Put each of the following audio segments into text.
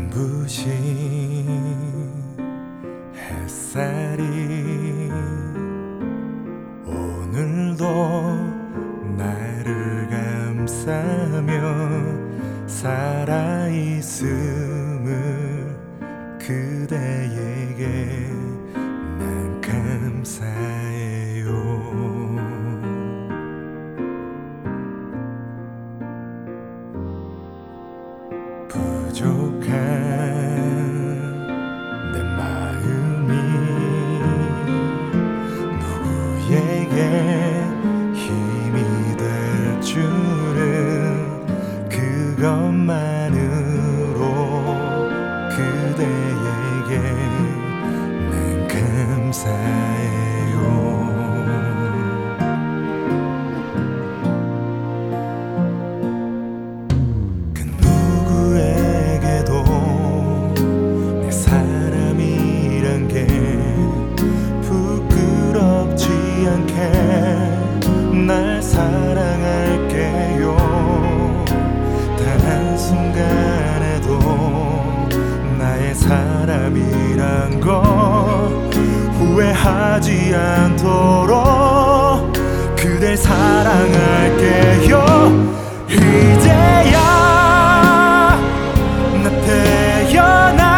눈부신 햇살이 오늘도 나를 감싸며 살아있음을 그대에게 난 감사해요. 부족한 내 마음이 누구에게 힘이 될 줄은 그것만으로 그대에게 난 감사해요. 날 사랑할게요. 단 한순간에도 나의 사람이란 걸 후회하지 않도록 그댈 사랑할게요. 이제야 나 태어나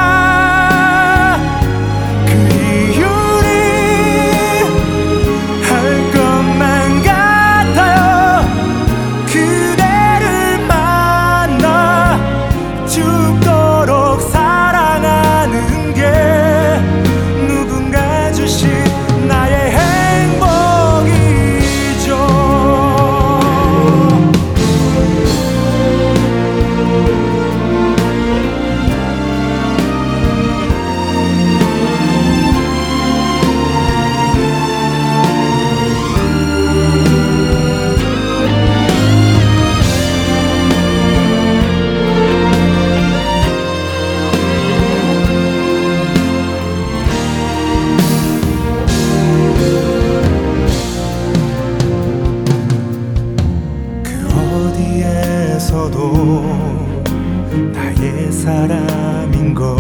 나의 사람인 걸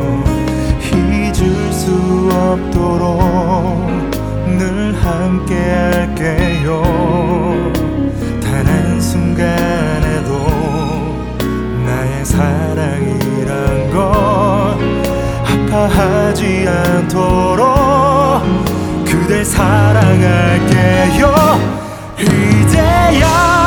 잊을 수 없도록 늘 함께 할게요. 단 한순간에도 나의 사랑이란 걸 아파하지 않도록 그댈 사랑할게요. 이제야